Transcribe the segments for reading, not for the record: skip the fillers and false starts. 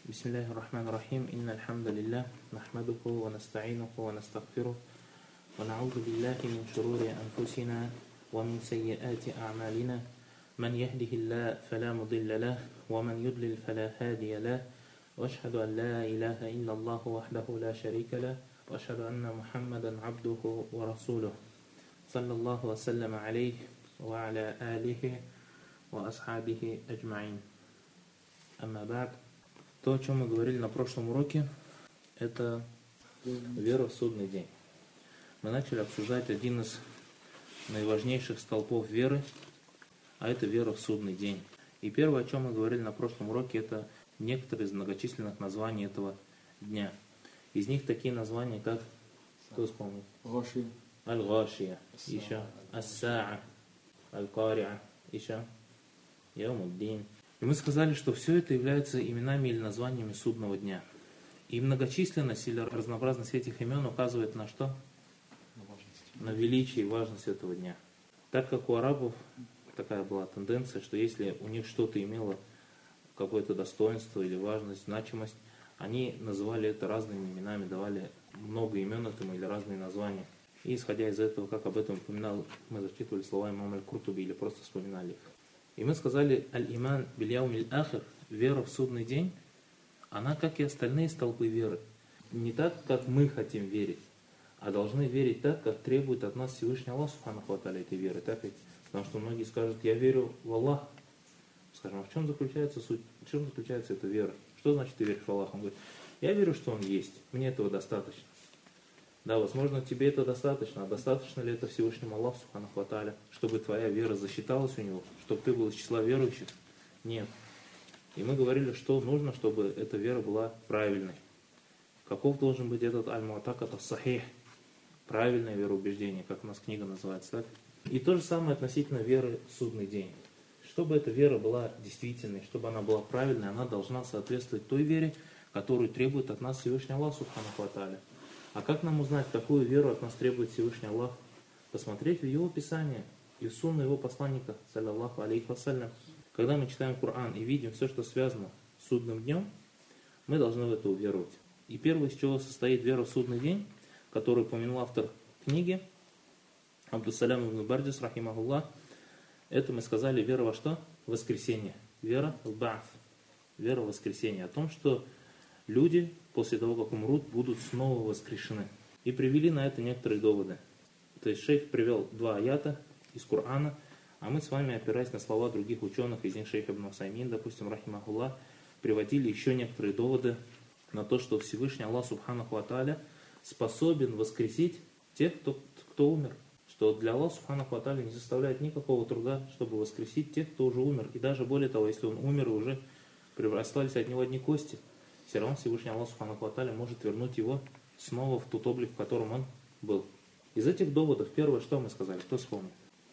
بسم الله الرحمن الرحيم إن الحمد لله نحمده ونستعينه ونستغفره ونعوذ بالله من شرور أنفسنا ومن سيئات أعمالنا من يهده الله فلا مضل له ومن يضلل فلا هادي له وأشهد أن لا إله إلا الله وحده لا شريك له وأشهد أن محمدا عبده ورسوله صلى الله وسلم عليه وعلى آله وأصحابه أجمعين أما بعد. То, о чем мы говорили на прошлом уроке, это вера в судный день. Мы начали обсуждать один из наиважнейших столпов веры, а это вера в судный день. И первое, о чем мы говорили на прошлом уроке, это некоторые из многочисленных названий этого дня. Из них такие названия, как, кто вспомнит? Аль-Гашия, еще Ас-Саа, Аль-Кариа, еще Яумуддин. И мы сказали, что все это является именами или названиями судного дня. И многочисленность или разнообразность этих имен указывает на что? На величие и важность этого дня. Так как у арабов такая была тенденция, что если у них что-то имело какое-то достоинство или важность, значимость, они называли это разными именами, давали много имен этому или разные названия. И исходя из этого, как об этом упоминал, мы зачитывали слова имама Аль-Куртуби или просто вспоминали их. И мы сказали, аль-иман биль-яумиль ахир, вера в судный день, она, как и остальные столпы веры, не так, как мы хотим верить, а должны верить так, как требует от нас Всевышний Аллах Субханаху ва Тааля этой веры. Так ведь? Потому что многие скажут, я верю в Аллаха. Скажем, а в чем заключается суть, в чем заключается эта вера? Что значит ты веришь в Аллаха? Он говорит, я верю, что Он есть, мне этого достаточно. Да, возможно, тебе это достаточно, а достаточно ли это Всевышнему Аллаху Субханаху ва Тааля, чтобы твоя вера засчиталась у Него, чтобы ты был из числа верующих? Нет. И мы говорили, что нужно, чтобы эта вера была правильной. Каков должен быть этот аль-муатакат ас-сахих, правильное вероубеждение, как у нас книга называется, так? И то же самое относительно веры в судный день. Чтобы эта вера была действительной, чтобы она была правильной, она должна соответствовать той вере, которую требует от нас Всевышний Аллах Субханаху ва Тааля. А как нам узнать, какую веру от нас требует Всевышний Аллах? Посмотреть в Его Писание и в сунну Его посланника, саллаллаху алейхи вассалям. Когда мы читаем Коран и видим все, что связано с судным днем, мы должны в это уверовать. И первое, из чего состоит вера в судный день, который упомянул автор книги, Абдус-Салям ибн Бардис, рахимахуллах, это мы сказали вера во что? В воскресенье. Вера в ба'ф. Вера в воскресенье. О том, что люди после того, как умрут, будут снова воскрешены. И привели на это некоторые доводы. То есть шейх привел два аята из Корана, а мы с вами, опираясь на слова других ученых, из них шейх ибн Усаймин, допустим, рахимахуллах, приводили еще некоторые доводы на то, что Всевышний Аллах Субханаху ва Тааля способен воскресить тех, кто умер. Что для Аллаха Субханаху ва Тааля не составляет никакого труда, чтобы воскресить тех, кто уже умер. И даже более того, если он умер и уже остались от него одни кости, все равно Всевышний Аллах Субханаху ва Тааля может вернуть его снова в тот облик, в котором он был. Из этих доводов, первое, что мы сказали, кто вспомнит?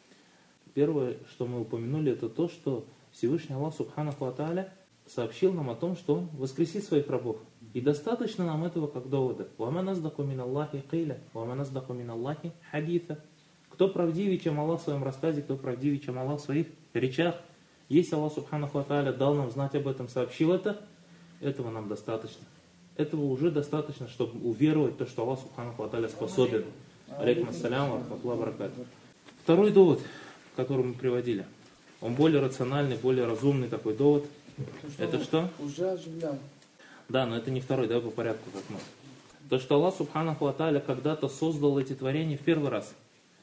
Первое, что мы упомянули, это то, что Всевышний Аллах Субханаху ва Тааля сообщил нам о том, что Он воскресит своих рабов. И достаточно нам этого как довода. وَمَنْ أَصْدَقُ مِنَ اللَّهِ قِيلًا وَمَنْ أَصْدَقُ مِنَ اللَّهِ حَدِيثًا. Кто правдивее, чем Аллах в своем рассказе, кто правдивее, чем Аллах в своих речах. Если Аллах Субханаху ва Тааля дал нам знать об этом, сообщил это, этого нам достаточно. Этого уже достаточно, чтобы уверовать в то, что Аллах Субханаху ва Тааля способен. Алейкум ассалям ва рахматуллахи ва баракатуху. Второй довод, который мы приводили, он более рациональный, более разумный такой довод. Это что? Уже оживлял. Да, но это не второй, давай по порядку как мы. То, что Аллах Субханаху ва Тааля когда-то создал эти творения в первый раз.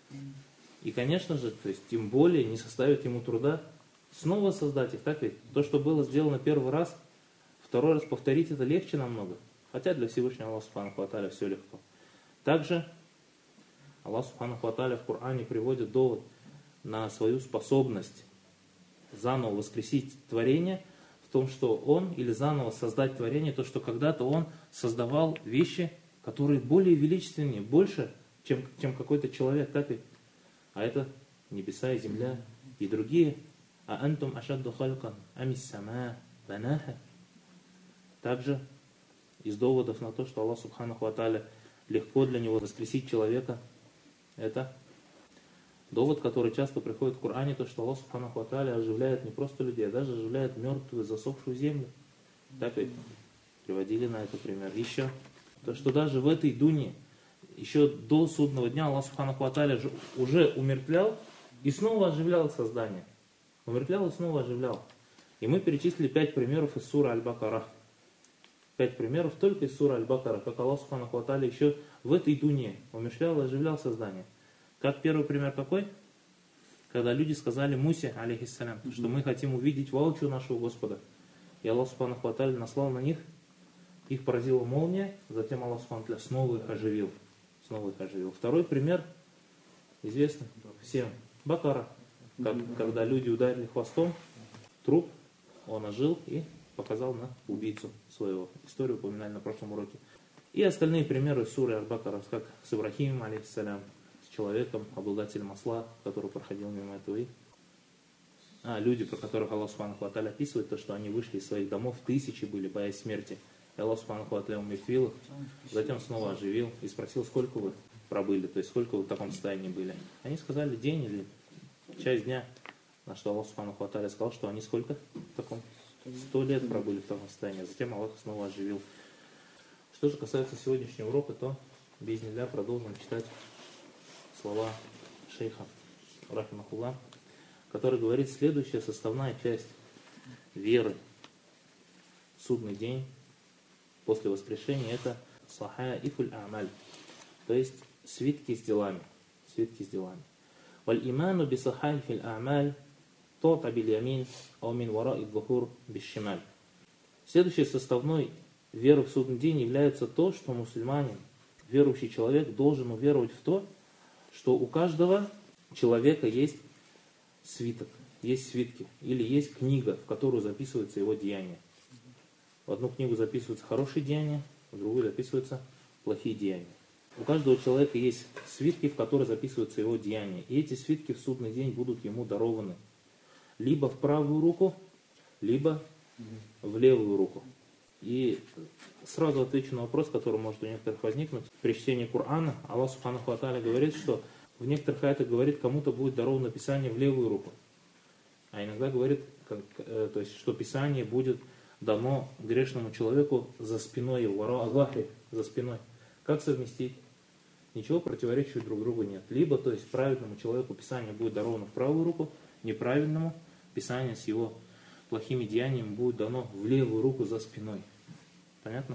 И, конечно же, то есть тем более не составит ему труда снова создать их, так ведь? То, что было сделано первый раз, второй раз повторить это легче намного. Хотя для Всевышнего Аллаха Субханаху ва Тааля все легко. Также Аллах Субханаху ва Тааля в Коране приводит довод на свою способность заново воскресить творение в том, что Он, или заново создать творение, то, что когда-то Он создавал вещи, которые более величественнее, больше, чем какой-то человек, так ведь? А это небеса и земля и другие. А антум ашадду халькан амис сама банаха. Также из доводов на то, что Аллах Субханаху ва Тааля легко для него воскресить человека, это довод, который часто приходит в Коране, то, что Аллах Субханаху ва Тааля оживляет не просто людей, а даже оживляет мертвую, засохшую землю. Так ведь? приводили на это пример. Еще, то что даже в этой дуне, еще до судного дня Аллах Субханаху ва Тааля уже умертвлял и снова оживлял создание. Умертвлял и снова оживлял. И мы перечислили 5 примеров из суры Аль-Бакара. 5 примеров только из суры Аль-Бакара, как Аллах Субханаху ва Тааля еще в этой дуне умертвлял и оживлял создание. Как первый пример какой? Когда люди сказали Мусе, алейхиссалям, что мы хотим увидеть воочию нашего Господа. И Аллах Субханаху ва Тааля наслал на них, их поразила молния, затем Аллах Субханаху ва Тааля снова их оживил. Второй пример, известный всем, Бакара. Когда люди ударили хвостом, труп, он ожил и показал на убийцу своего. Историю упоминали на прошлом уроке. И остальные примеры суры Аль-Бакара, как с Ибрахимом, алейхиссалям, с человеком, обладателем осла, который проходил мимо этого. Люди, про которых Аллах Субханаху ва Тааля описывает, то, что они вышли из своих домов, тысячи были, боясь смерти. И Аллах Субханаху ва Тааля умертвил их, затем снова оживил и спросил, сколько вы пробыли, то есть сколько вы в таком состоянии были. Они сказали день или часть дня, на что Аллах Субханаху ва Тааля сказал, что они сколько в таком? 100 лет пробыли в таком состоянии, затем Аллах снова оживил. Что же касается сегодняшнего урока, то би'изниллях продолжим читать слова шейха рахимахуллах, который говорит, следующая составная часть веры в судный день после воскрешения — это сахаифуль а'маль, то есть свитки с делами. Валь иману би сахаифиль а'маль то'та биль ямин ау мин вараи дхур бишшималь. Следующей составной веры в судный день является то, что мусульманин, верующий человек, должен уверовать в то, что у каждого человека есть свиток, есть свитки, или есть книга, в которую записываются его деяния. В одну книгу записываются хорошие деяния, в другую записываются плохие деяния. У каждого человека есть свитки, в которые записываются его деяния. И эти свитки в судный день будут ему дарованы либо в правую руку, либо в левую руку. И сразу отвечу на вопрос, который может у некоторых возникнуть. При чтении Корана Аллах Субханаху ва Тааля говорит, что в некоторых аятах говорит, кому-то будет даровано Писание в левую руку. А иногда говорит, то есть, что Писание будет дано грешному человеку за спиной его, вара Аллахи, за спиной. Как совместить? Ничего противоречия друг другу нет. Либо, то есть, праведному человеку Писание будет даровано в правую руку, неправедному Писание с его плохими деяниями будет дано в левую руку за спиной. Понятно?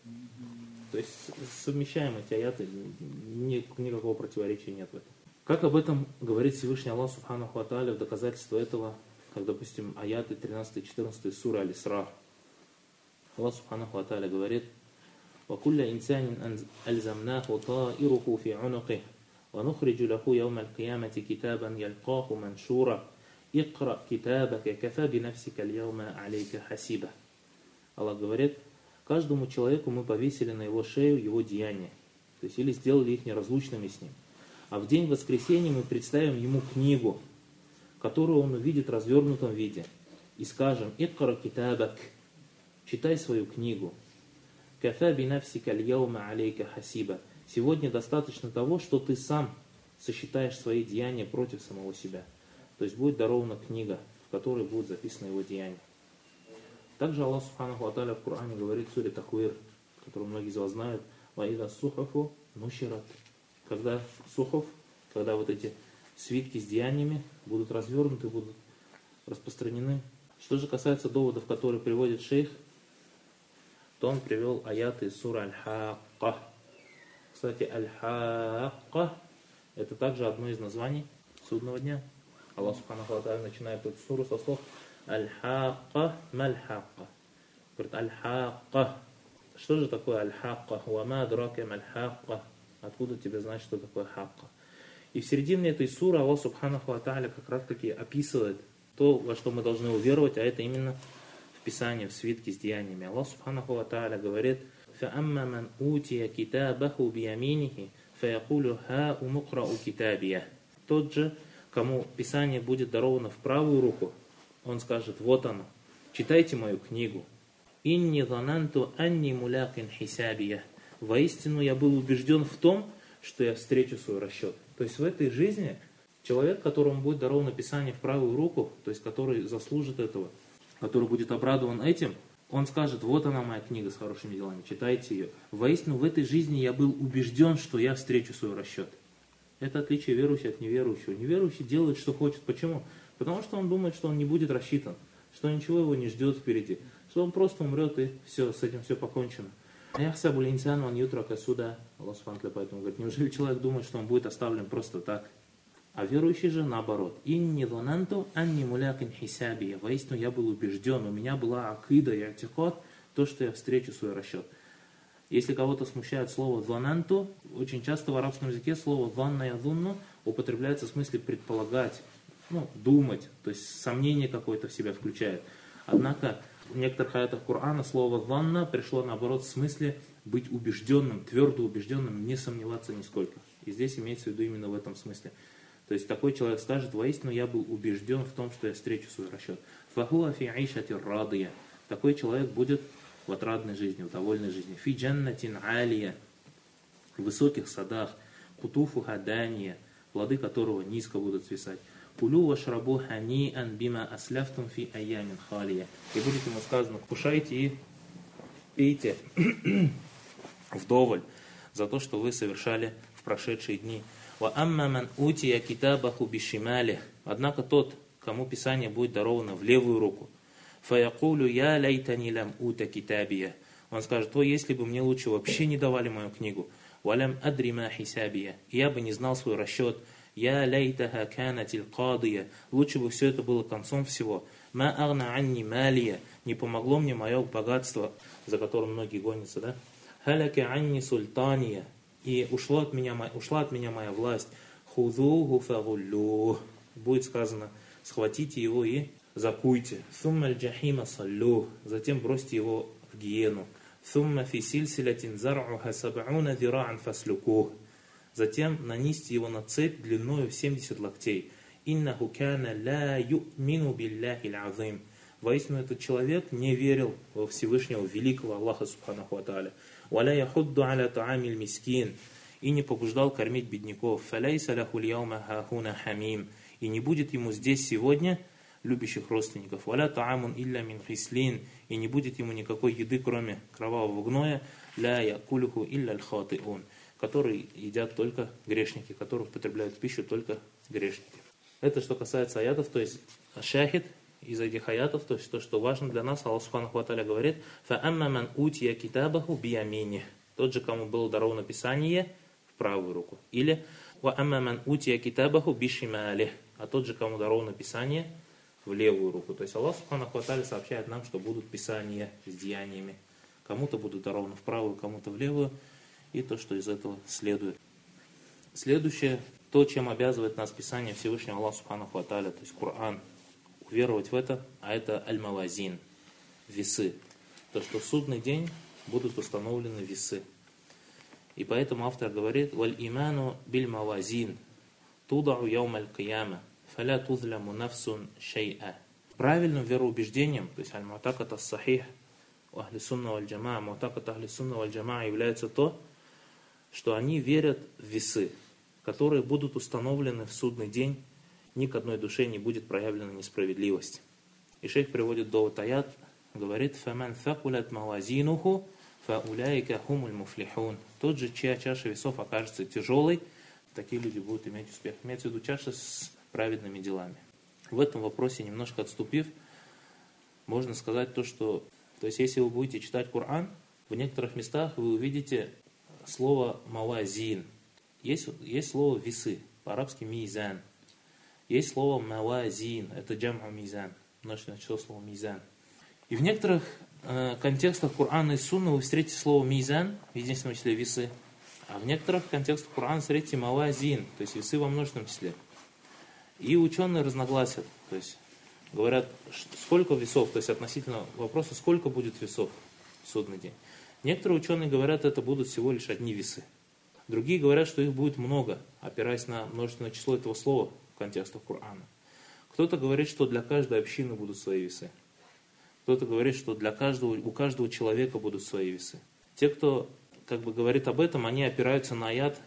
То есть совмещаем эти аяты, никакого противоречия нет в этом. Как об этом говорит Всевышний Аллах Субханаху ва Тааля в доказательство этого, как, допустим, аяты 13-14 суры Аль-Исра. Аллах Субханаху ва Тааля говорит: وَكُلَّ إِنسَانٍ أَلْزَمْنَاهُ طَائِرُهُ فِي عُنُقِهِ وَنُخْرِجُ لَهُ يَوْمَ الْقِيَامَةِ كِتَابًا يَلْقَاهُ مَنْشُورًا اقرأ كتابك كفى بنفسك اليوم عليك حسيبا. Аллах говорит, каждому человеку мы повесили на его шею его деяния, то есть или сделали их неразлучными с ним. А в день воскресения мы представим ему книгу, которую он увидит в развернутом виде, и скажем: «Икра китабак», читай свою книгу. «Кафа бинafsика аль-яума алейка хасиба». Сегодня достаточно того, что ты сам сосчитаешь свои деяния против самого себя. То есть будет дарована книга, в которой будет записано его деяние. Также Аллах Субханаху ва Тааля в Коране говорит в суре Тахвир, которую многие из вас знают: «Ваида сухафу нушират». Когда сухаф, когда вот эти свитки с деяниями будут развернуты, будут распространены. Что же касается доводов, которые приводит шейх, то он привел аяты из суры Аль-Хакка. Кстати, Аль-Хакка — это также одно из названий судного дня. Аллах Субханаху ва Тааля начинает эту суру со слов «Аль-Хакка маль-Хакка». Говорит: «Аль-Хакка». Что же такое Аль-Хакка? «Вама адрака маль-Хакка». Откуда тебе знать, что такое Хакка? И в середине этой суры Аллах Субханаху ва Тааля как раз таки описывает то, во что мы должны уверовать, а это именно в Писании, в свитке с деяниями. Аллах Субханаху ва Тааля говорит: «Фаамма ман утия китабаху бияминихи фаякулю хауму иқрау китабия». Тот же, кому Писание будет даровано в правую руку, он скажет: вот оно, читайте мою книгу. «Инни зананту анни мулякин хисабия». Воистину я был убежден в том, что я встречу свой расчет. То есть в этой жизни человек, которому будет даровано Писание в правую руку, то есть который заслужит этого, который будет обрадован этим, он скажет: вот она моя книга с хорошими делами, читайте ее. Воистину в этой жизни я был убежден, что я встречу свой расчет. Это отличие верующего от неверующего. Неверующий делает, что хочет. Почему? Потому что он думает, что он не будет рассчитан, что ничего его не ждет впереди, что он просто умрет и все, с этим все покончено. Яхсабу линсану ан ютрака суда. Аллах субхану ва тааля поэтому говорит: неужели человек думает, что он будет оставлен просто так? А верующий же наоборот. Инни зананту анни мулякин хисаби. Воистину я был убежден, у меня была акида и атикад, то, что я встречу свой расчет. Если кого-то смущает слово зананту, очень часто в арабском языке слово занна язунну употребляется в смысле предполагать, думать, то есть сомнение какое-то в себя включает. Однако в некоторых аятах Корана слово занна пришло наоборот в смысле быть убежденным, твердо убежденным, не сомневаться нисколько. И здесь имеется в виду именно в этом смысле. То есть такой человек скажет: воистину я был убежден в том, что я встречу свой расчет. Фахуа фи айшати радия. Такой человек будет в отрадной жизни, в довольной жизни. Фи джаннатин алия. В высоких садах. Кутуфу хадания. Плоды которого низко будут свисать. Кулю вашрабу ханиан бима асляфтум фи айямин халия. И будет ему сказано: кушайте и пейте вдоволь за то, что вы совершали в прошедшие дни. Однако тот, кому Писание будет даровано в левую руку, он скажет: если бы мне лучше вообще не давали мою книгу, и я бы не знал свой расчет, лучше бы все это было концом всего, не помогло мне мое богатство, за которым многие гонятся, да? И ушла от меня моя власть. Хузуху фагуллюх. Будет сказано: схватите его и закуйте. Сумма аль-джахима саллюх. Затем бросьте его в гиену. Сумма фи сильсилятин зар'уха саб'уна зира'ан фаслюкух. Затем нанесьте его на цепь длиною в 70 локтей. Иннаху кана ла ю'мину билляхи аль-азим. Воистину этот человек не верил во Всевышнего великого Аллаха субханаху ва тааля. وَلَا يَحُدُّ عَلَى طَعَامِ الْمِسْكِينِ. И не побуждал кормить бедняков. فَلَيْسَ لَهُ الْيَوْمَ هَاهُنَا حَمِيمٌ. И не будет ему здесь сегодня любящих родственников. وَلَا طَعَامٌ إِلَّا مِنْ خِسْلِينَ. И не будет ему никакой еды, кроме кровавого гноя. لَا يَأْكُلُهُ إِلَّا الْخَاطِئُونَ. Которые едят только грешники, которые употребляют пищу только грешники. Это что касается аятов, то есть шахид из этих аятов, то есть то, что важно для нас. Аллах субханаху ва тааля говорит: فَأَمَّا مَنْ أُوتِيَ كِتَابَهُ بِيَمِينِهِ. Тот же, кому было даровано Писание, в правую руку. Или وَأَمَّا مَنْ أُوتِيَ كِتَابَهُ بِشِمَالِهِ. А тот же, кому даровано Писание, в левую руку. То есть Аллах субханаху ва тааля сообщает нам, что будут Писания с деяниями. Кому-то будут дарованы в правую, кому-то в левую. И то, что из этого следует. Следующее, то, чем обязывает нас Писание Всевышнего Аллаха субханаху ва тааля, то есть Коран. Уверовать в это, а это аль-мавазин, весы. То, что в судный день будут установлены весы. И поэтому автор говорит: «Валь-иману биль-мавазин, тудау яум аль-кияма, фаля тузляму нафсун шай'a». Правильным вероубеждением, то есть аль-мутакат ас-сахих у ахли сунна валь-джамаа, мутакат ахли сунна валь-джамаа является то, что они верят в весы, которые будут установлены в судный день. Ни к одной душе не будет проявлена несправедливость. И шейх приводит довод аят, говорит: «Фаман факулят мавазинуху, фауляйка хумуль муфлихун». Тот же, чья чаша весов окажется тяжелой, такие люди будут иметь успех. Имеется в виду чаша с праведными делами. В этом вопросе, немножко отступив, можно сказать то, что, то есть если вы будете читать Коран, в некоторых местах вы увидите слово мавазин. Есть слово весы, по-арабски мизан. Есть слово мавазин, это джам'у мизан, множественное число слова мизан. И в некоторых контекстах Корана и Сунны вы встретите слово мизан, в единственном числе весы, а в некоторых контекстах Корана встретите мавазин, то есть весы во множественном числе. И ученые разногласят, то есть говорят, сколько весов, то есть относительно вопроса, сколько будет весов в судный день. Некоторые ученые говорят, это будут всего лишь одни весы. Другие говорят, что их будет много, опираясь на множественное число этого слова в контекстах Корана. Кто-то говорит, что для каждой общины будут свои весы. Кто-то говорит, что у каждого человека будут свои весы. Те, кто говорит об этом, они опираются на аят,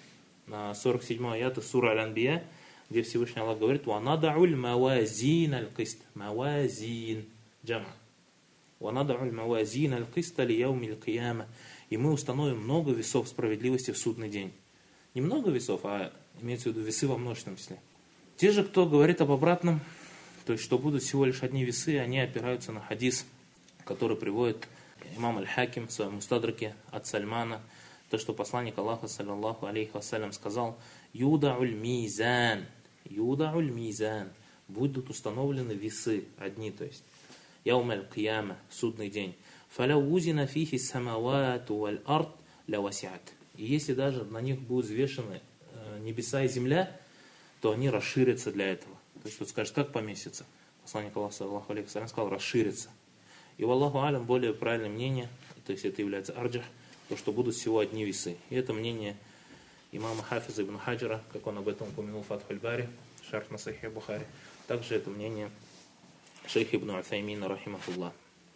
на 47-й аят из сура Аль-Анбия, где Всевышний Аллах говорит: «Ва нада'уль мавазин аль-кист». Мавазин, джама. وَنَضَعُ الْمَوَازِينَ الْقِسْطَ لِيَوْمِ الْقِيَامَةِ. И мы установим много весов справедливости в судный день. Не много весов, а имеется в виду весы во множественном числе. Те же, кто говорит об обратном, то есть, что будут всего лишь одни весы, они опираются на хадис, который приводит имам Аль-Хаким в своем мустадраке от Сальмана, то, что посланник Аллаха, саллаллаху алейхи вассалям, сказал: «Юда'уль мизан, юда'уль мизан». Будут установлены весы, одни, то есть, яум аль-кияма, судный день. «Фаляу узина фихи самавату валь-ард ля васиат». И если даже на них будут взвешены небеса и земля, то они расширятся для этого. То есть, вот скажешь, как поместится? Посланник Аллаха, саллаллаху алейхи вассалям, сказал: расширится. И валлаху алям, более правильное мнение, то есть это является арджах, то, что будут всего одни весы. И это мнение имама Хафиза ибн Хаджара, как он об этом упомянул в Фатхуль Бари, шарх на Сахих Бухари. Также это мнение шейха ибн Уthаймина, рахимахуллах.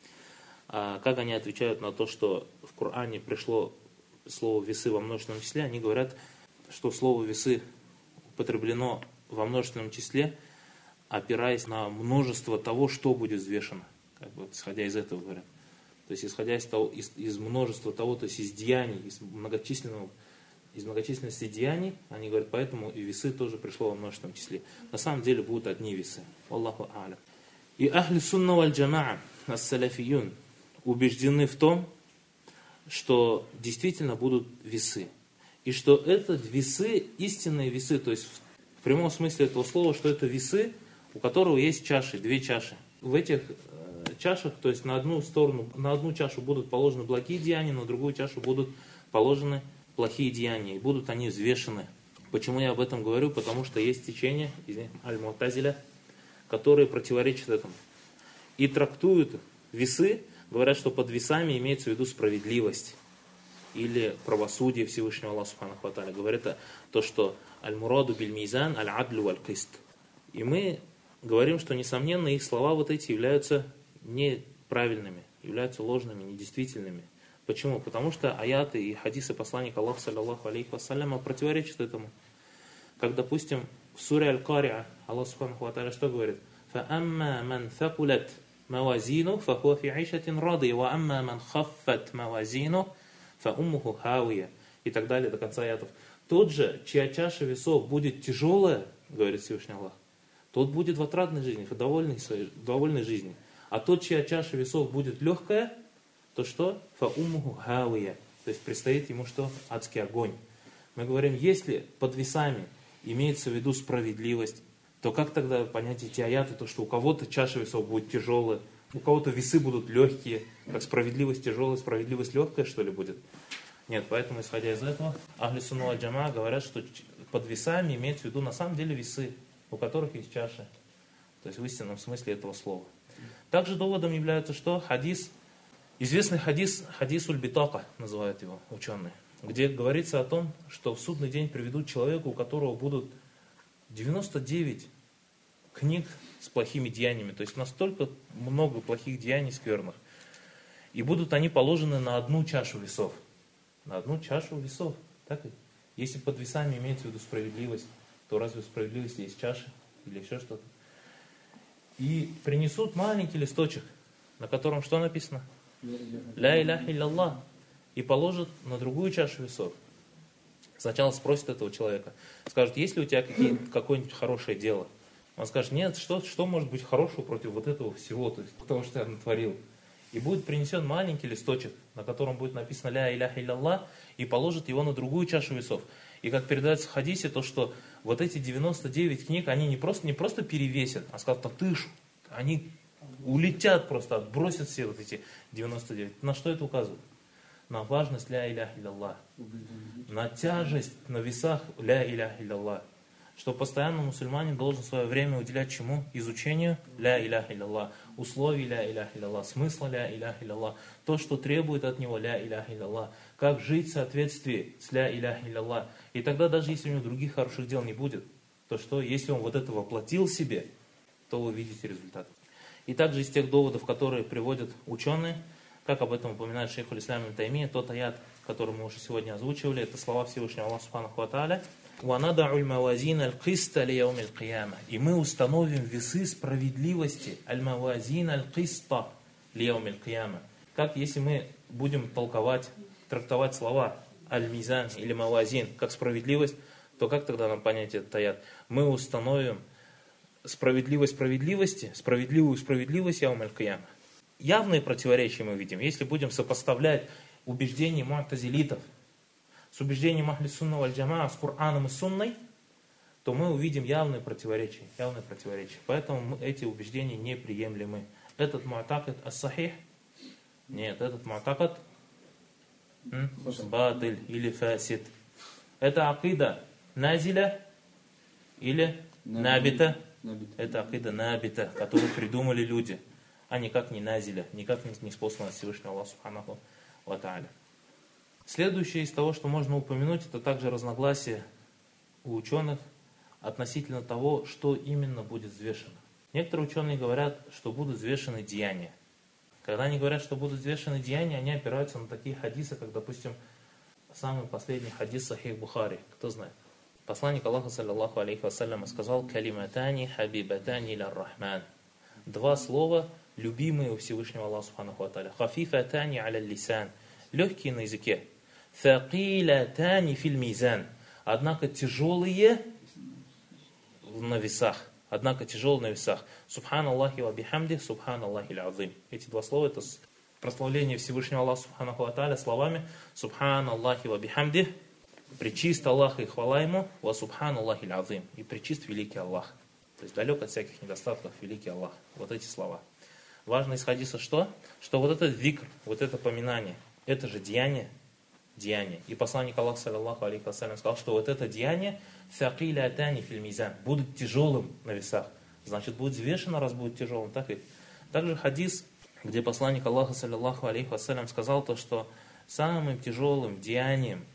А как они отвечают на то, что в Коране пришло слово «весы» во множественном числе, они говорят, что слово «весы» употреблено во множественном числе, опираясь на множество того, что будет взвешено. Как бы, исходя из этого говорят. То есть, исходя из множества того, то есть из деяний, из многочисленности деяний, они говорят, поэтому и весы тоже пришло во множественном числе. На самом деле будут одни весы. Аллаху а'лям. И ахли сунна валь джамаа, ас-салафиюн, убеждены в том, что действительно будут весы. И что это весы, истинные весы, то есть в прямом смысле этого слова, что это весы, у которого есть чаши, две чаши. В этих чашах, то есть на одну сторону, на одну чашу будут положены благие деяния, на другую чашу будут положены плохие деяния, и будут они взвешены. Почему я об этом говорю? Потому что есть течение, из них аль-Му'тазиля, которые противоречат этому. И трактуют весы, говорят, что под весами имеется в виду справедливость или правосудие Всевышнего Аллаха Субханаху ва Тааля. Говорят то, что аль-Мураду биль-Мизан аль-Адлю валь-Кист. И мы говорим, что несомненно их слова вот эти являются неправильными, являются ложными, недействительными. Почему? Потому что аяты и хадисы посланника Аллаха, саллаллаху алейхи вассаляма, противоречат этому. Как, допустим, в суре Аль-Кариа Аллах Субханаху ва Тааля что говорит? فَأَمَّا مَنْ ثَقُلَتْ مَوَازِينُهُ فَهُوَ فِي عِيشَةٍ رَاضِيَةٍ وَأَمَّا مَنْ خَفَّتْ مَوَازِينُهُ فَأُمُّهُ هَاوِيَةٌ. И так далее до конца аятов. Тот же, чья чаша весов будет тяжелая, говорит Всевышний Аллах, тот будет в отрадной жизни, в довольной жизни. А тот, чья чаша весов будет легкая, то что? Фаумуху хавия. То есть предстоит ему что? Адский огонь. Мы говорим, если под весами имеется в виду справедливость, то как тогда понять эти аяты, то что у кого-то чаша весов будет тяжелая, у кого-то весы будут легкие, как справедливость тяжелая, справедливость легкая, что ли, будет? Нет, поэтому, исходя из этого, ахли сунна валь джамаа говорят, что под весами имеется в виду на самом деле весы, у которых есть чаши. То есть в истинном смысле этого слова. Также доводом является что? Хадис, известный хадис, хадисуль битака, называют его ученые, где говорится о том, что в судный день приведут человека, у которого будут 99 книг с плохими деяниями, то есть настолько много плохих деяний скверных. И будут они положены на одну чашу весов. На одну чашу весов. Так? Если под весами имеется в виду справедливость, то разве в справедливости есть чаши или еще что-то? И принесут маленький листочек, на котором что написано? Ля иляха илляллах. И положат на другую чашу весов. Сначала спросят этого человека, скажут, есть ли у тебя какое-нибудь хорошее дело? Он скажет, нет, что может быть хорошего против вот этого всего, то есть того, что я натворил. И будет принесен маленький листочек, на котором будет написано «Ля иляха илляллах», и положит его на другую чашу весов. И как передается в хадисе, то что вот эти 99 книг, они не просто перевесят, а скажут, тыш, они улетят просто, отбросят все вот эти 99. На что это указывает? На важность «Ля иляха илляллах», на тяжесть на весах «Ля иляха илляллах». Что постоянно мусульманин должен свое время уделять чему? Изучению «Ля иляха илляллах», условий «Ля иляха илляллах», смысла «Ля иляха илляллах», то, что требует от него «Ля иляха илляллах», как жить в соответствии с «Ля иляха илляллах». И тогда даже если у него других хороших дел не будет, то что, если он вот это воплотил себе, то вы видите результат. И также из тех доводов, которые приводят ученые, как об этом упоминает шейх аль-Ислам ибн Таймия, тот аят, который мы уже сегодня озвучивали, это слова Всевышнего Аллаха Субханаху ва Тааля. وَنَضَعُ الْمَوَازِينَ الْقِسْطَ لِيَوْمِ الْقِيَامَةِ. И мы установим весы справедливости, аль-мавазин аль-киста, лияумиль кияма. Как если мы будем трактовать слова аль-мизан или мавазин как справедливость, то как тогда нам понять этот аят? Мы установим справедливую справедливость яумиль кияма. Явные противоречия мы видим. Если будем сопоставлять убеждения му'тазилитов с убеждением ахли сунна валь джамаа, с Кораном и сунной, то мы увидим явные противоречия. Поэтому эти убеждения неприемлемы. Этот му'такид ас-сахих, нет, этот му'такид батиль или фасид. Это акида назиля или набита. Это акида набита, которую придумали люди, а никак не назиля, никак не спослана от Всевышнего Аллаха субханаху ва тааля. Следующее из того, что можно упомянуть, это также разногласия у ученых относительно того, что именно будет взвешено. Некоторые ученые говорят, что будут взвешены деяния. Когда они говорят, что будут взвешены деяния, они опираются на такие хадисы, как, допустим, самый последний хадис Сахих Бухари. Кто знает? Посланник Аллаха, саллаллаху алейхи вассалям, сказал: «Калиматани хабибатани ля рахман». Два слова, любимые у Всевышнего Аллаха субханаху ва тааля. Хафифатани аля лисан. Легкие на языке. Факилатани филь мизан. Однако тяжелые на весах. Субханаллахи ва бихамди, субханаллахи аль-азим. Эти два слова — это прославление Всевышнего Аллаха субханаху ва тааля словами субханаллахи ва бихамди, пречист Аллах и хвала ему, ва субханаллахи аль-азим, и пречист великий Аллах. То есть далек от всяких недостатков великий Аллах. Вот эти слова. Важно из хадиса что? Что вот этот зикр, вот это поминание, это же деяние. И посланник Аллаха, саллаллаху алейхи вассалям, сказал, что вот это деяние факилатани филь мизан будет тяжелым на весах. Значит, будет взвешено, раз будет тяжелым. Так ведь? Также хадис, где посланник Аллаха, саллаллаху алейхи вассалям, сказал то, что самым тяжелым деянием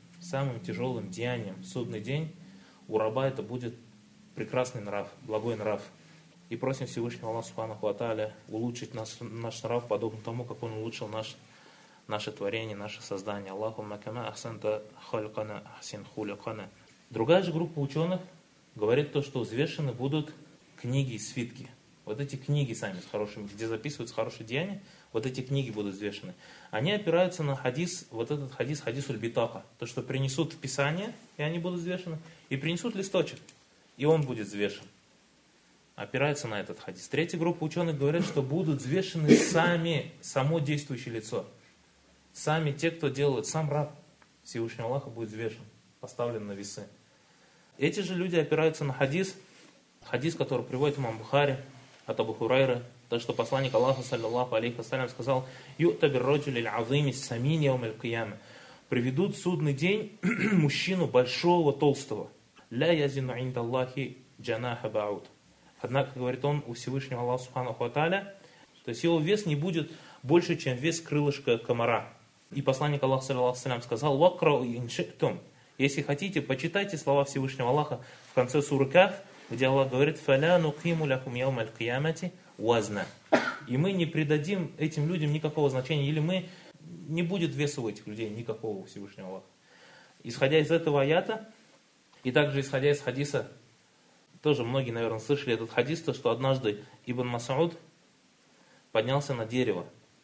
в судный день у раба это будет прекрасный нрав, благой нрав. И просим Всевышнего Аллаха субханаху ва тааля улучшить наш нрав, подобно тому, как Он улучшил наше творение, наше создание. Аллахумма кама ахсанта халькана ахсин хулякана. Другая же группа ученых говорит то, что взвешены будут книги и свитки. Вот эти книги сами, где записываются хорошие деяния, вот эти книги будут взвешены. Они опираются на хадис, вот этот хадис, хадисуль битака. То, что принесут в Писание, и они будут взвешены, и принесут листочек, и он будет взвешен. Опираются на этот хадис. Третья группа ученых говорят, что будут взвешены само действующее лицо. Сами те, кто делают, сам раб Всевышнего Аллаха будет взвешен, поставлен на весы. Эти же люди опираются на хадис, который приводит имам Бухари от Абу Хурайры, то, что посланник Аллаха, саллаллаху алейхи вассалям, сказал: «Ю'та бир-раджули аль-азими самин яумиль кияма». Приведут в судный день мужчину большого, толстого. «Ля язину индаллахи джанаха бауд». Однако, говорит он, у Всевышнего Аллаха субханаху ва тааля, то есть его вес не будет больше, чем вес крылышка комара. И посланник Аллаха, саллаллаху алейхи вассалям, сказал: «Вакрау ин ши'тум». Если хотите, почитайте слова Всевышнего Аллаха в конце суры Каф, где Аллах говорит: «Фаля нукиму лахум яумаль киямати вазна». И мы не придадим этим людям никакого значения, или не будет веса у этих людей никакого у Всевышнего Аллаха. Исходя из этого аята, и также исходя из хадиса, тоже многие, наверное, слышали этот хадис, то, что однажды Ибн Мас'уд поднялся на дерево,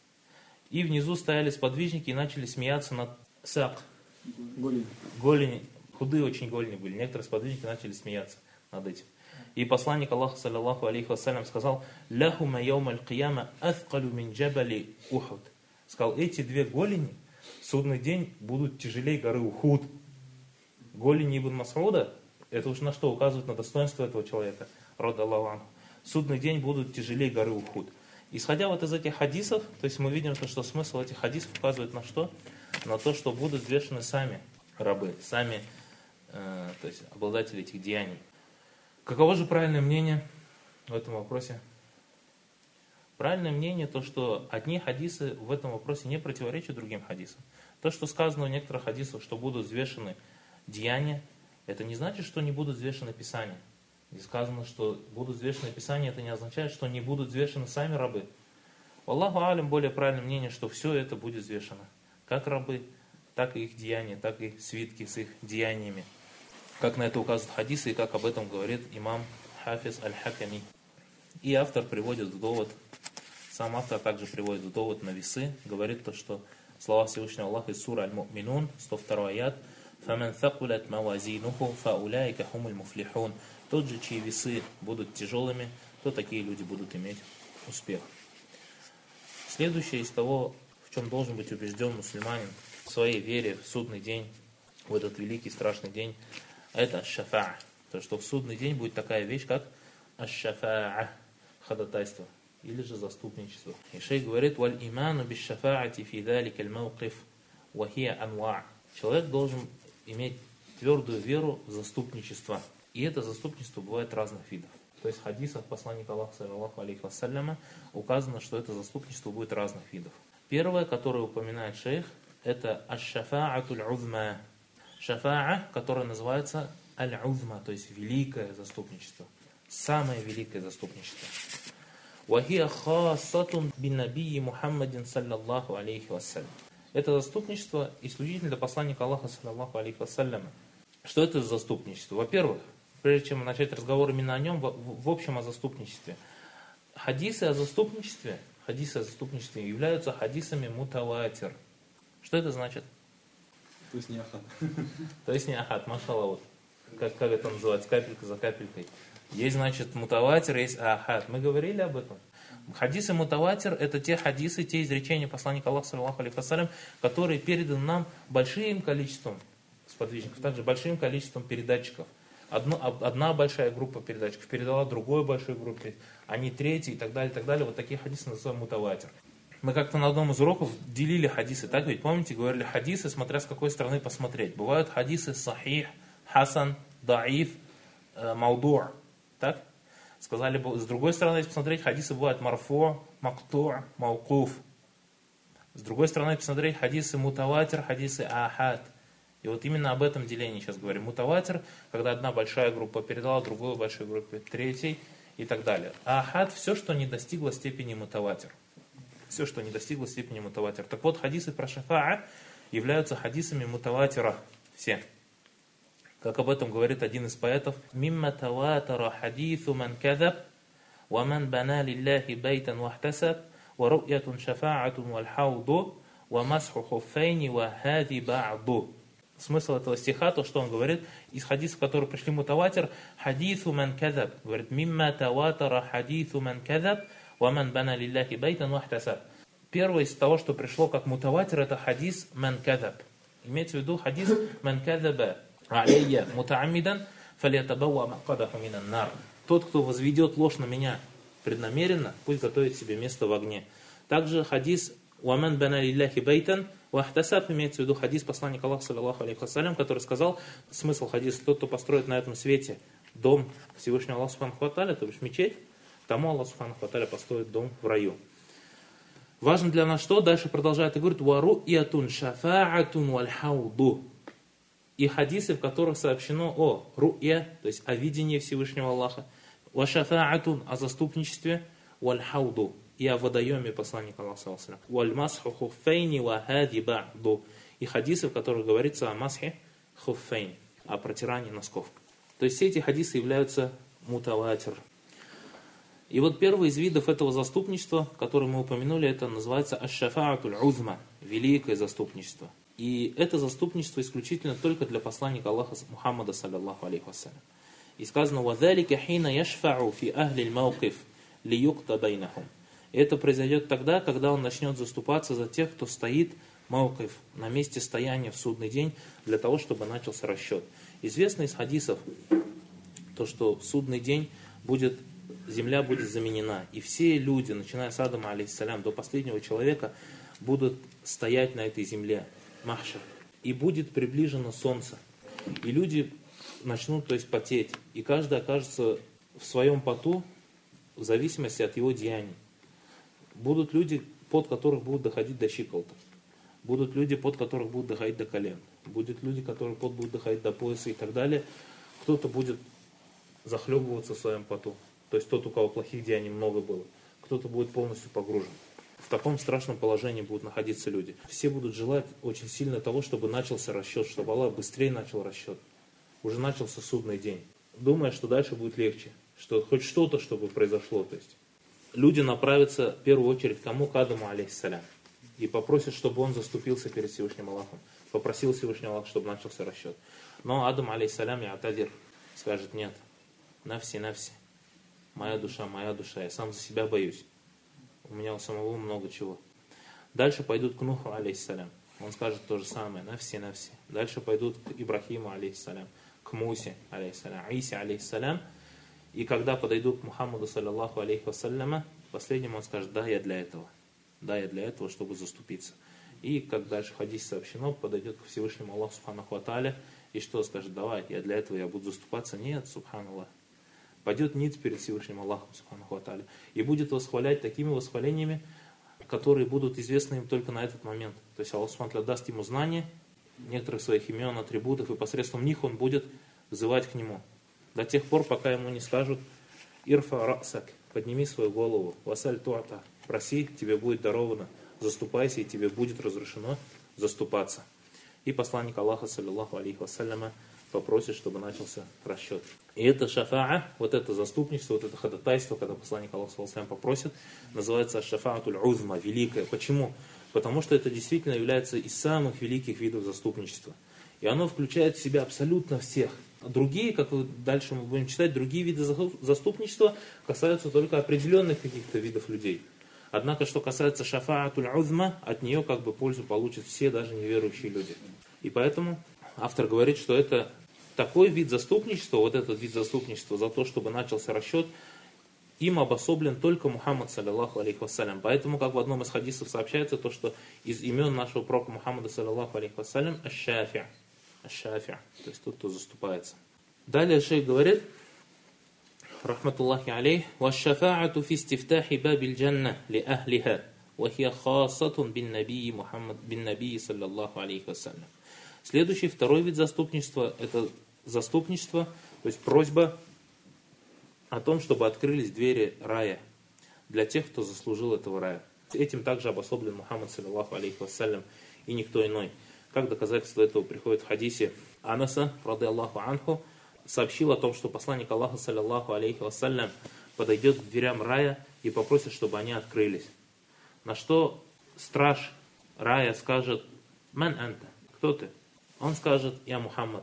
и внизу стояли сподвижники и начали смеяться над сак. Голени. Худые очень голени были. Некоторые сподвижники начали смеяться над этим. И посланник Аллаха, саллаллаху алейхи вассалям, сказал: «Ляхума яумаль кияма афкалю мин джабали Ухуд». Сказал: эти две голени в судный день будут тяжелее горы Ухуд. Голени Ибн Мас'уда, это уж на что указывает, на достоинство этого человека, рада Аллаху анху. В судный день будут тяжелее горы Ухуд. Исходя вот из этих хадисов, то есть мы видим, что смысл этих хадисов указывает на что? На то, что будут взвешены сами рабы, сами то есть обладатели этих деяний. Каково же правильное мнение в этом вопросе? Правильное мнение то, что одни хадисы в этом вопросе не противоречат другим хадисам. То, что сказано в некоторых хадисах, что будут взвешены деяния, это не значит, что не будут взвешены Писания. И сказано, что будут взвешены Писания, это не означает, что не будут взвешены сами рабы. Аллаху алям, более правильное мнение, что все это будет взвешено. Как рабы, так и их деяния, так и свитки с их деяниями. Как на это указывают хадисы и как об этом говорит имам Хафиз аль-Хаками. И автор приводит в довод Сам автор также приводит довод на весы, говорит то, что слова Всевышнего Аллаха из сура Аль-Му'минун, 102 аят, فَمَنْ ثَقُلَتْ مَوَازِينُهُ فَأُولَٰئِكَ هُمُ الْمُفْلِحُونَ. Тот же, чьи весы будут тяжелыми, то такие люди будут иметь успех. Следующее из того, в чем должен быть убежден мусульманин в своей вере в судный день, в этот великий страшный день, это аш-шафаа. То, что в судный день будет такая вещь, как аш-шафаа, ходатайство, или же заступничество. И шейх говорит, «Валь иману биш-шафаати фи далика аль-мауқиф, ва хия анва». Человек должен иметь твердую веру в заступничество. И это заступничество бывает разных видов. То есть в хадисах посланника Аллаха, саллаллаху алейхи вассаляма, указано, что это заступничество будет разных видов. Первое, которое упоминает шейх, это аш-шафаатуль узма. Шафаа, которая называется аль-узма, то есть великое заступничество. Самое великое заступничество. وَهِيَ خَاصَّةٌ بِنَبِيِّ مُحَمَّدٍ صَلَّى اللَّهُ عَلَيْهِ وَسَلَّمَ. Это заступничество исключительно для посланника Аллаха, саллаллаху алейхи вассаляма. Что это за заступничество? Во-первых, прежде чем начать разговор именно о нем, в общем о заступничестве. Хадисы о заступничестве являются хадисами мутаватир. Что это значит? То есть не ахад. То есть не ахад, машалла, вот. Как это называется, капелька за капелькой. Есть, значит, мутаватир, есть ахад. Мы говорили об этом. Хадисы мутаватир – это те хадисы, те изречения посланника Аллаха, саллаллаху алейхи вассалям, которые переданы нам большим количеством сподвижников, также большим количеством передатчиков. Одна большая группа передатчиков передала другой большой группе, они третьи и так далее, и так далее. Вот такие хадисы называем мутаватир. Мы как-то на одном из уроков делили хадисы, так ведь, помните, говорили хадисы, смотря с какой стороны посмотреть. Бывают хадисы сахих, хасан, даиф, мауду', так? Сказали бы, с другой стороны, если посмотреть, хадисы бывают марфу, макту', маукуф. С другой стороны, посмотреть хадисы мутаватир, хадисы ахад. И вот именно об этом делении сейчас говорим. Мутаватир, когда одна большая группа передала другой большой группе, третьей и так далее. А ахад – все, что не достигло степени мутаватир. Все, что не достигло степени мутаватир. Так вот, хадисы про шафаа являются хадисами мутаватира. Все. Как об этом говорит один из поэтов. «Мимма таватара хадису ман кадаб, ва ман бана лилляхи байтан вахтасаб, ва ру'ятун шафаатун валь хауду, ва масху хуффейни ва хади ба'ду». Смысл этого стиха, то, что он говорит, из хадисов, которые пришли мутаватир, хадису ман кадаб. Говорит, «Мимма таватара хадису ман кадаб, ва ман бана лилляхи байтан вахтасаб». Первое из того, что пришло как мутаватир, это хадис ман кадаб. Имеется в виду хадис ман кадаба алейя мутааммидан фалятабауа мақадаху минан нар. Тот, кто возведет ложь на меня преднамеренно, пусть готовит себе место в огне. Также хадис «Ваман бана лилляхи байтан вахтасаб», имеется в виду хадис посланника Аллаха, саллаллаху алейхи вассалям, который сказал, смысл хадиса: тот, кто построит на этом свете дом Всевышнего Аллаха субханаху ва тааля, то есть мечеть, тому Аллах субханаху ва тааля построит дом в раю. Важно для нас что? Дальше продолжает и говорит: «Вару'ятун шафа'атун валь хауду». И хадисы, в которых сообщено о ру'я, то есть о видении Всевышнего Аллаха, ва шафа'атун, о заступничестве, валь хауду, и о водоеме посланника Аллаха, саллаллаху алейхи ва саллям, валь масху хуффейни ва хади ба'ду, и хадисы, в которых говорится о масхе хуффейн, о протирании носков. То есть все эти хадисы являются мутаватир. И вот первый из видов этого заступничества, который мы упомянули, это называется аш-шафаатуль узма, великое заступничество. И это заступничество исключительно только для посланника Аллаха Мухаммада, саллаллаху алейхи вассалям. И сказано: «Вадалика хина яшфау фи ахли ал-мауқиф лиюкта байнахум». И это произойдет тогда, когда он начнет заступаться за тех, кто стоит мауқиф, на месте стояния в судный день, для того, чтобы начался расчет. Известно из хадисов, то, что в судный день земля будет заменена. И все люди, начиная с Адама, алейхиссалям, до последнего человека, будут стоять на этой земле, махшар. И будет приближено солнце. И люди начнут, то есть, потеть. И каждый окажется в своем поту, в зависимости от его деяний. Будут люди, пот которых будут доходить до щиколоток. Будут люди, пот которых будут доходить до колен. Будут люди, которых пот будет доходить до пояса и так далее. Кто-то будет захлебываться в своем поту. То есть тот, у кого плохих деяний много было. Кто-то будет полностью погружен. В таком страшном положении будут находиться люди. Все будут желать очень сильно того, чтобы начался расчет, чтобы Аллах быстрее начал расчет. Уже начался судный день. Думая, что дальше будет легче. Что хоть что-то, чтобы произошло. То есть люди направятся в первую очередь к кому? К Адаму, алейхиссалям. И попросят, чтобы он заступился перед Всевышним Аллахом. Попросил Всевышнего Аллаха, чтобы начался расчет. Но Адам, алейхиссалям, я'тадир, скажет: нет, нафси, моя душа, я сам за себя боюсь. У меня у самого много чего. Дальше пойдут к Нуху, алейхиссалям. Он скажет то же самое: нафси. Дальше пойдут к Ибрахиму, алейхиссалям, к Мусе, алейхиссалям, Исе, алейхиссалям. И когда подойдут к Мухаммаду, саллаллаху алейхи вассаляма, последнему он скажет: да, я для этого, чтобы заступиться. И, как дальше в хадисе сообщено, подойдет к Всевышнему Аллаху субханаху ва тааля, и что скажет: давай, я для этого я буду заступаться. Нет, субханаллах. Пойдет ниц перед Всевышним Аллахом субханаху ва тааля и будет восхвалять такими восхвалениями, которые будут известны им только на этот момент. То есть Аллах субхану ва тааля даст ему знание некоторых своих имен, атрибутов, и посредством них он будет взывать к нему. До тех пор, пока ему не скажут: ирфа расак, подними свою голову, васаль туата, проси, тебе будет даровано, заступайся, и тебе будет разрешено заступаться. И посланник Аллаха, саллаллаху алейхи вассаляма, попросит, чтобы начался расчет. И это шафа'a, вот это заступничество, вот это ходатайство, когда посланник Аллаха, саллаллаху алейхи вассалям, попросит, называется шафа'атуль узма, великое. Почему? Потому что это действительно является из самых великих видов заступничества. И оно включает в себя абсолютно всех. Другие, как дальше мы будем читать, другие виды заступничества касаются только определенных каких-то видов людей. Однако, что касается шафа'атуль узма, от нее как бы пользу получат все, даже неверующие люди. И поэтому автор говорит, что это такой вид заступничества, вот этот вид заступничества за то, чтобы начался расчет, им обособлен только Мухаммад, саллаллаху алейхи вассалям. Поэтому, как в одном из хадисов сообщается, то, что из имен нашего пророка Мухаммада, саллаллаху алейхи вассалям, аш-шафи', то есть тот, кто заступается. Далее шейх говорит, рахматуллахи алейх, «Ва-шафа'ату фи истифтахи бабиль джанна ли ахлиха, ва хия хасатун бин набии, саллаллаху алейхи вассалям». Следующий, второй вид заступничества, это заступничество, то есть просьба о том, чтобы открылись двери рая для тех, кто заслужил этого рая. Этим также обособлен Мухаммад, саллаллаху алейхи вассалям, и никто иной. Как доказательство этого приходит в хадисе Анаса, радиаллаху анху, сообщил о том, что посланник Аллаха, саллаллаху алейхи вассалям, подойдет к дверям рая и попросит, чтобы они открылись. На что страж рая скажет: «Ман анта?» «Кто ты?» Он скажет: «Я Мухаммад».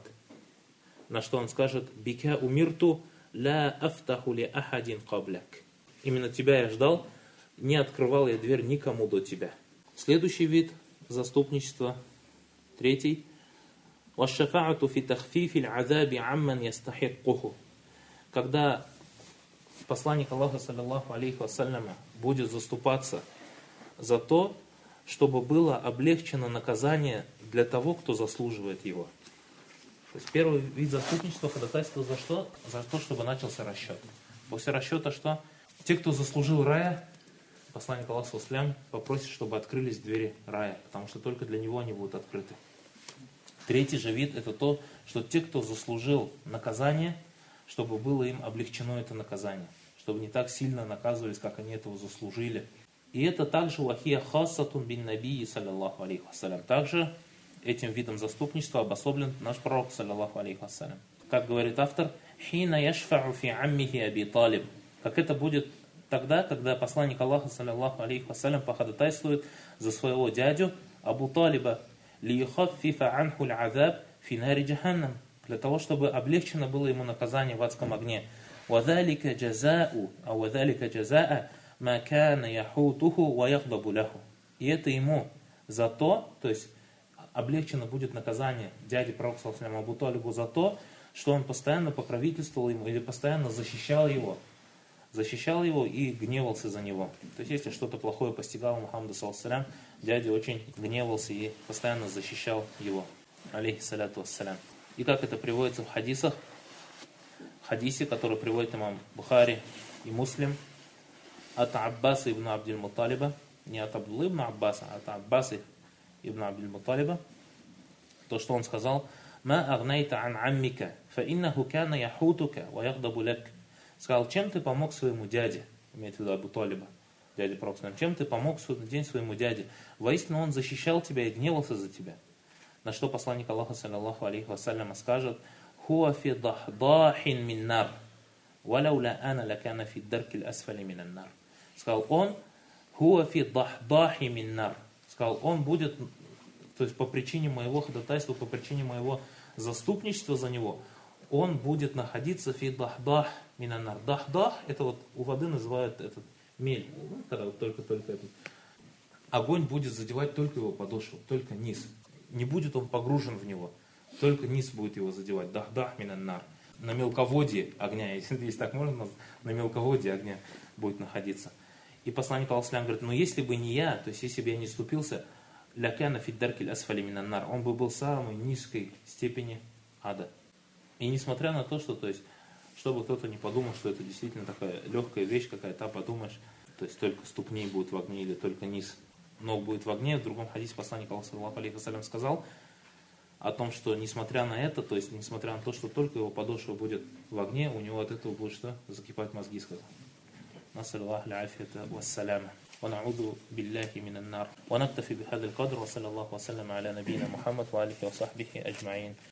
На что он скажет: «Бика умирту ла афтаху ли ахадин кабляк». Именно тебя я ждал, не открывал я дверь никому до тебя. Следующий вид заступничества, третий. «Ва-шафа'ату фи тахфифи аль-азаби амман ястахиккуху». Когда посланник Аллаха, саллаллаху алейхи вассаляма, будет заступаться за то, чтобы было облегчено наказание для того, кто заслуживает его. То есть первый вид заступничества, ходатайство за что? За то, чтобы начался расчет. После расчета что? Те, кто заслужил рая, посланник Аллаха, саллаллаху алейхи вассалям, попросит, чтобы открылись двери рая, потому что только для него они будут открыты. Третий же вид — это то, что те, кто заслужил наказание, чтобы было им облегчено это наказание, чтобы не так сильно наказывались, как они этого заслужили. И это также вахия хасатун бин набии, саллаллаху алейхи вассалям. Также этим видом заступничества обособлен наш пророк, саллаллаху алейхи вассалям. Как говорит автор, хина яшфа'у фи аммихи Аби Талиб. Как это будет тогда, когда посланник Аллаха, саллаллаху алейхи вассалям, походатайствует за своего дядю Абу Талиба, лиюхаффифа анху аль-азаб фи нари джаханнам, для того, чтобы облегчено было ему наказание в адском огне. وَذَلِكَ جَزَاءُ أو وَذَلِكَ جَزَاءَ مَا كَانَ يَحُوتُهُ وَيَغْضَبُ لَهُ. И это ему за то есть облегчено будет наказание дяде пророка, саллаллаху алейхи ва саллям, Абу Талибу за то, что он постоянно покровительствовал ему или постоянно защищал его и гневался за него. То есть, если что-то плохое постигало Мухаммада, саллаллаху алейхи ва саллям, дядя очень гневался и постоянно защищал его, алейхиссаляту вассалям. И как это приводится в хадисах, в хадисе, который приводит имам Бухари и Муслим, от Аббаса ибн Абдиль-Муталиба, не от Абдуллы ибн Аббаса, а от Аббаса ибн Абдиль-Муталиба, то, что он сказал: «Ма агнайта ан аммика, фа иннаху кана яхутука ва ягдабу лак». Сказал: чем ты помог своему дяде, имеет в виду Абу Талиба, дяде пророка, чем ты помог в судный день своему дяде? Воистину он защищал тебя и гневался за тебя. На что посланник Аллаха, саллаллаху алейхи вассалям, скажет: «Хуа фи дахдахин мин нар, валаула ана лакана фи даркил асфали минан нар». Сказал он, хуа фи дахдахи мин нар. Сказал, он будет, то есть по причине моего ходатайства, по причине моего заступничества за него, он будет находиться фи дахдах мин нар. Дахдах, это вот у воды называют этот мель, ну, когда вот только этот. Огонь будет задевать только его подошву, только низ. Не будет он погружен в него, только низ будет его задевать. Дахдах мин нар. На мелководье огня, если так можно назвать, на мелководье огня будет находиться. И посланник Аллаха говорит, но если бы не я, то есть если бы я не ступился, лякана фиддаркиль асфали минан нар, он бы был в самой низкой степени ада. И несмотря на то, что, то есть, чтобы кто-то не подумал, что это действительно такая легкая вещь какая-то, подумаешь, то есть только ступни будут в огне или только низ ног будет в огне. В другом хадисе посланник Аллаха саллаллаху алейхи ва саллям сказал о том, что несмотря на это, то есть несмотря на то, что только его подошва будет в огне, у него от этого будет что? Закипать мозги, сказал. نسأل الله العافية والسلامة ونعوذ بالله من النار ونكتفي بهذا القدر وصلى الله وسلم على نبينا محمد وآله وصحبه أجمعين